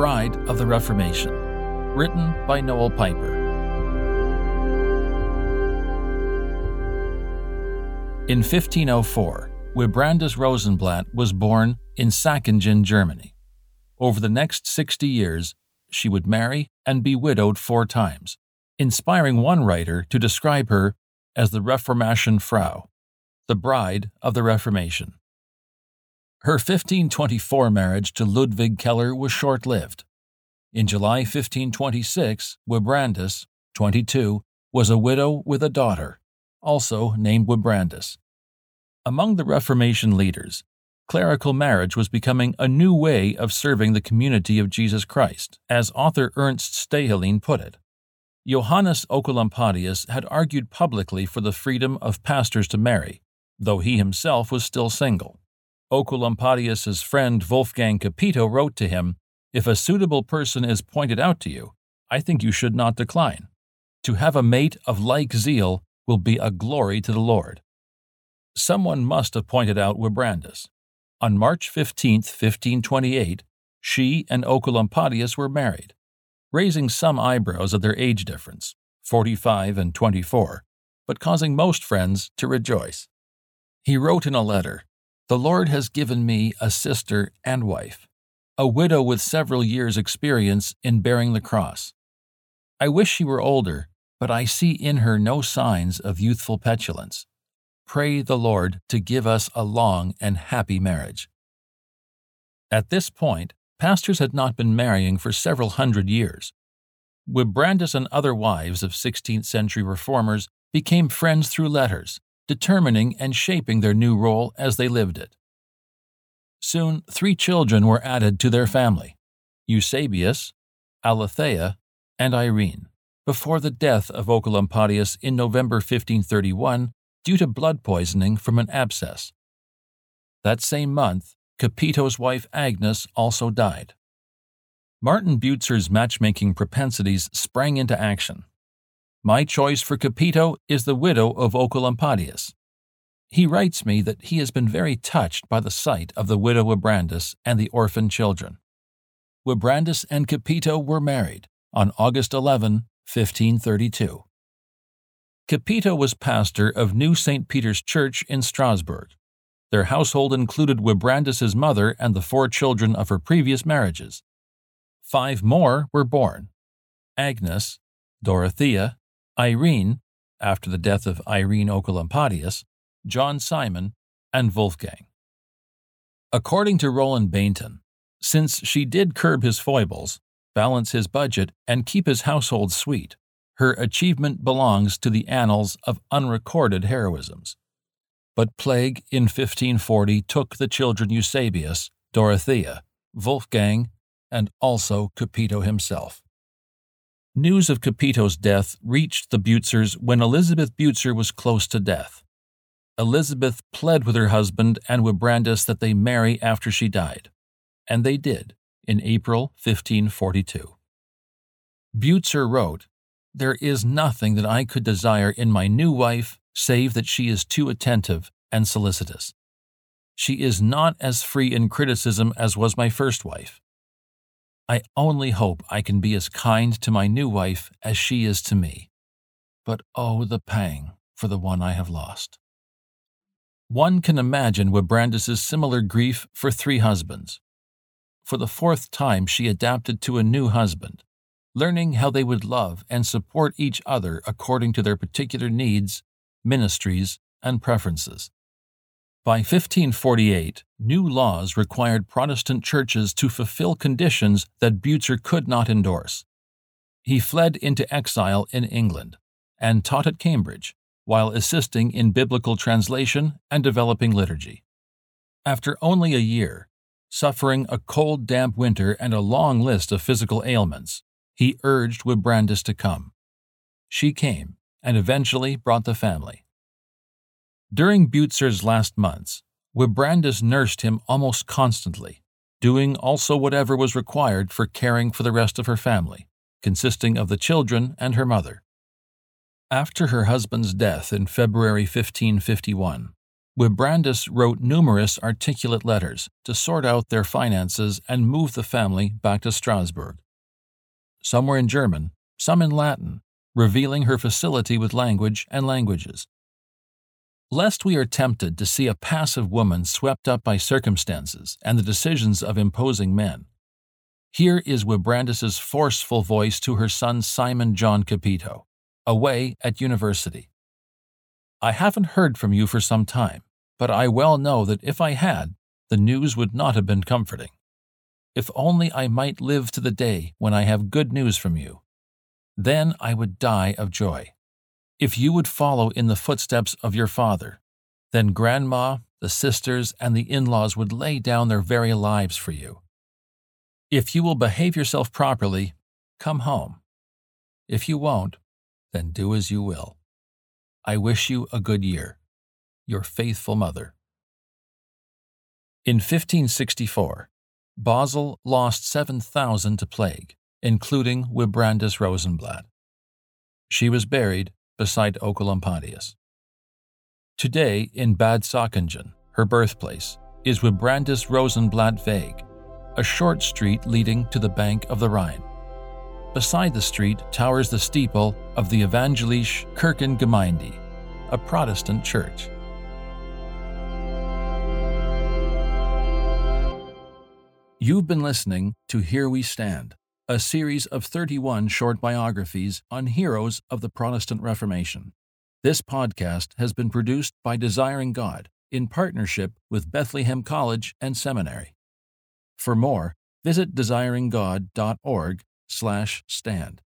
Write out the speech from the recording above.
Bride of the Reformation, written by Noel Piper. In 1504, Wybrandus Rosenblatt was born in Sackingen, Germany. Over the next 60 years, she would marry and be widowed 4 times, inspiring one writer to describe her as the Reformation Frau, the bride of the Reformation. Her 1524 marriage to Ludwig Keller was short-lived. In July 1526, Wybrandus, 22, was a widow with a daughter, also named Wybrandus. Among the Reformation leaders, clerical marriage was becoming a new way of serving the community of Jesus Christ, as author Ernst Stahelin put it. Johannes Oecolampadius had argued publicly for the freedom of pastors to marry, though he himself was still single. Oecolampadius's friend Wolfgang Capito wrote to him, "If a suitable person is pointed out to you, I think you should not decline. To have a mate of like zeal will be a glory to the Lord." Someone must have pointed out Wybrandus. On March 15, 1528, she and Oecolampadius were married, raising some eyebrows at their age difference, 45 and 24, but causing most friends to rejoice. He wrote in a letter, "The Lord has given me a sister and wife, a widow with several years' experience in bearing the cross. I wish she were older, but I see in her no signs of youthful petulance. Pray the Lord to give us a long and happy marriage." At this point, pastors had not been marrying for several hundred years. Wybrandus and other wives of 16th-century reformers became friends through letters, determining and shaping their new role as they lived it. Soon, 3 children were added to their family: Eusebius, Aletheia, and Irene, before the death of Oecolampadius in November 1531 due to blood poisoning from an abscess. That same month, Capito's wife Agnes also died. Martin Bucer's matchmaking propensities sprang into action. My choice for Capito is the widow of Oecolampadius. He writes me that he has been very touched by the sight of the widow Wybrandus and the orphan children. Wybrandus and Capito were married on August 11, 1532. Capito was pastor of New St. Peter's Church in Strasbourg. Their household included Wybrandus's mother and the 4 children of her previous marriages. 5 more were born: Agnes, Dorothea, Irene, after the death of Irene Oecolampadius, John Simon, and Wolfgang. According to Roland Bainton, since she did curb his foibles, balance his budget, and keep his household sweet, her achievement belongs to the annals of unrecorded heroisms. But plague in 1540 took the children Eusebius, Dorothea, Wolfgang, and also Capito himself. News of Capito's death reached the Bucers when Elizabeth Bucer was close to death. Elizabeth pled with her husband and Wybrandus that they marry after she died, and they did in April 1542. Bucer wrote, "There is nothing that I could desire in my new wife save that she is too attentive and solicitous. She is not as free in criticism as was my first wife. I only hope I can be as kind to my new wife as she is to me. But oh, the pang for the one I have lost." One can imagine Wybrandus's similar grief for 3 husbands. For the 4th time she adapted to a new husband, learning how they would love and support each other according to their particular needs, ministries, and preferences. By 1548, new laws required Protestant churches to fulfill conditions that Bucer could not endorse. He fled into exile in England and taught at Cambridge, while assisting in biblical translation and developing liturgy. After only a year, suffering a cold, damp winter and a long list of physical ailments, he urged Wybrandus to come. She came, and eventually brought the family. During Bucer's last months, Wybrandus nursed him almost constantly, doing also whatever was required for caring for the rest of her family, consisting of the children and her mother. After her husband's death in February 1551, Wibrandus wrote numerous articulate letters to sort out their finances and move the family back to Strasbourg. Some were in German, some in Latin, revealing her facility with language and languages. Lest we are tempted to see a passive woman swept up by circumstances and the decisions of imposing men, here is Wibrandus's forceful voice to her son Simon John Capito, away at university. I haven't heard from you for some time, but I well know that if I had, the news would not have been comforting. If only I might live to the day when I have good news from you. Then I would die of joy. If you would follow in the footsteps of your father, then Grandma, the sisters, and the in-laws would lay down their very lives for you. If you will behave yourself properly, come home. If you won't, then do as you will. I wish you a good year. Your faithful mother. In 1564, Basel lost 7,000 to plague, including Wibrandus Rosenblatt. She was buried beside Oecolampadius. Today, in Bad Säckingen, her birthplace, is Wibrandus Rosenblatt Weg, a short street leading to the bank of the Rhine. Beside the street towers the steeple of the Evangelische Kirchengemeinde, a Protestant church. You've been listening to Here We Stand, a series of 31 short biographies on heroes of the Protestant Reformation. This podcast has been produced by Desiring God in partnership with Bethlehem College and Seminary. For more, visit desiringgod.org/stand.